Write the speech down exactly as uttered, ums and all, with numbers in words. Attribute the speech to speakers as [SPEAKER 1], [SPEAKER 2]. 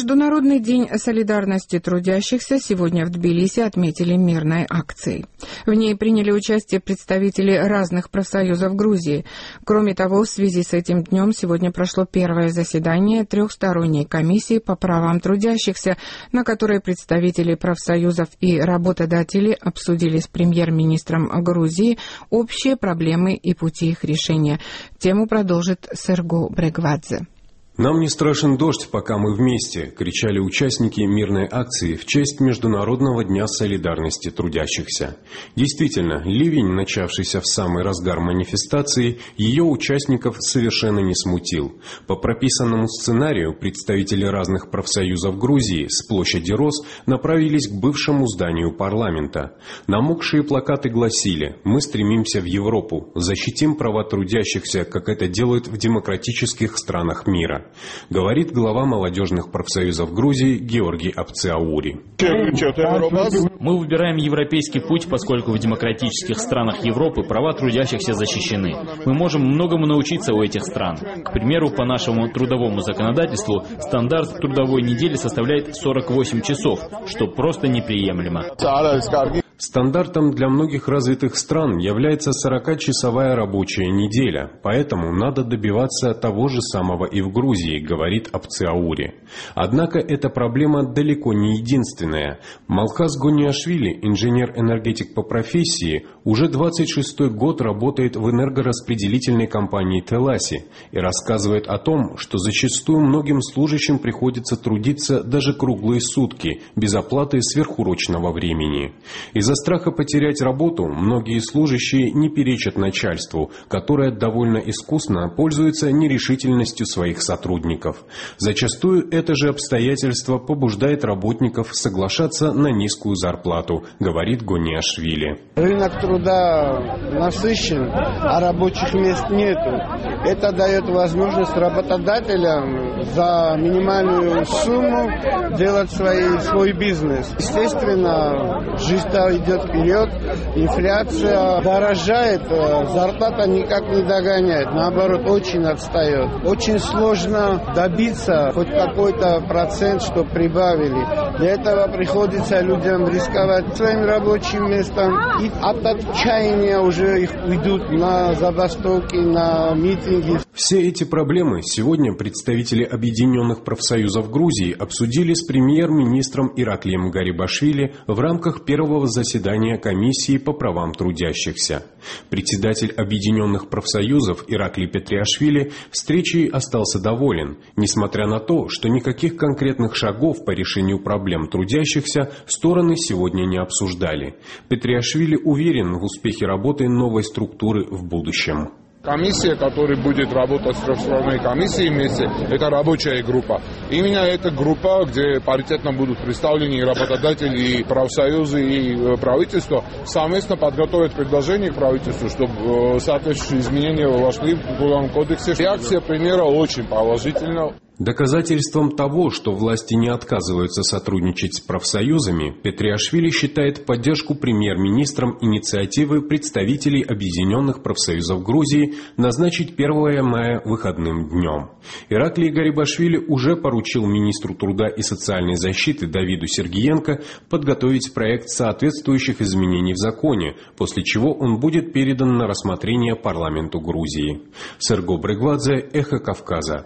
[SPEAKER 1] Международный день солидарности трудящихся сегодня в Тбилиси отметили мирной акцией. В ней приняли участие представители разных профсоюзов Грузии. Кроме того, в связи с этим днем сегодня прошло первое заседание трехсторонней комиссии по правам трудящихся, на которой представители профсоюзов и работодатели обсудили с премьер-министром Грузии общие проблемы и пути их решения. Тему продолжит Серго Брегвадзе.
[SPEAKER 2] «Нам не страшен дождь, пока мы вместе», — кричали участники мирной акции в честь Международного дня солидарности трудящихся. Действительно, ливень, начавшийся в самый разгар манифестации, ее участников совершенно не смутил. По прописанному сценарию представители разных профсоюзов Грузии с площади Роз направились к бывшему зданию парламента. Намокшие плакаты гласили: «Мы стремимся в Европу, защитим права трудящихся, как это делают в демократических странах мира», говорит глава молодежных профсоюзов Грузии Георгий Апциаури.
[SPEAKER 3] Мы выбираем европейский путь, поскольку в демократических странах Европы права трудящихся защищены. Мы можем многому научиться у этих стран. К примеру, по нашему трудовому законодательству стандарт трудовой недели составляет сорок восемь часов, что просто неприемлемо.
[SPEAKER 2] Стандартом для многих развитых стран является сорокачасовая рабочая неделя, поэтому надо добиваться того же самого и в Грузии, говорит Апциаури. Однако эта проблема далеко не единственная. Малхаз Гониашвили, инженер-энергетик по профессии, уже двадцать шестой год работает в энергораспределительной компании Теласи и рассказывает о том, что зачастую многим служащим приходится трудиться даже круглые сутки, без оплаты сверхурочного времени. Из-за страха потерять работу многие служащие не перечат начальству, которое довольно искусно пользуется нерешительностью своих сотрудников. Зачастую это же обстоятельство побуждает работников соглашаться на низкую зарплату, говорит Гониашвили.
[SPEAKER 4] Рынок труда насыщен, а рабочих мест нету. Это дает возможность работодателям за минимальную сумму делать свои, свой бизнес. Естественно, жизнь идет вперед, инфляция дорожает, зарплата никак не догоняет, наоборот, очень отстает. Очень сложно добиться хоть какой-то процент, чтобы прибавили. Для этого приходится людям рисковать своим рабочим местом, и от отчаяния уже их уйдут на забастовки, на митинги.
[SPEAKER 2] Все эти проблемы сегодня представители Объединенных профсоюзов Грузии обсудили с премьер-министром Ираклием Гарибашвили в рамках первого заседания комиссии по правам трудящихся. Председатель Объединенных профсоюзов Ираклий Петриашвили встречей остался доволен, несмотря на то, что никаких конкретных шагов по решению проблем трудящихся стороны сегодня не обсуждали. Петриашвили уверен в успехе работы новой структуры в будущем.
[SPEAKER 5] Комиссия, которая будет работать с трехсторонней комиссией вместе, это рабочая группа. Именно эта группа, где паритетно будут представлены и работодатели, и профсоюзы, и правительство, совместно подготовят предложение к правительству, чтобы соответствующие изменения вошли в Трудовом кодексе. Реакция премьера очень положительна.
[SPEAKER 2] Доказательством того, что власти не отказываются сотрудничать с профсоюзами, Петриашвили считает поддержку премьер-министром инициативы представителей Объединенных профсоюзов Грузии назначить первое мая выходным днем. Ираклий Гарибашвили уже поручил министру труда и социальной защиты Давиду Сергиенко подготовить проект соответствующих изменений в законе, после чего он будет передан на рассмотрение парламенту Грузии. Серго Брегвадзе, Эхо Кавказа.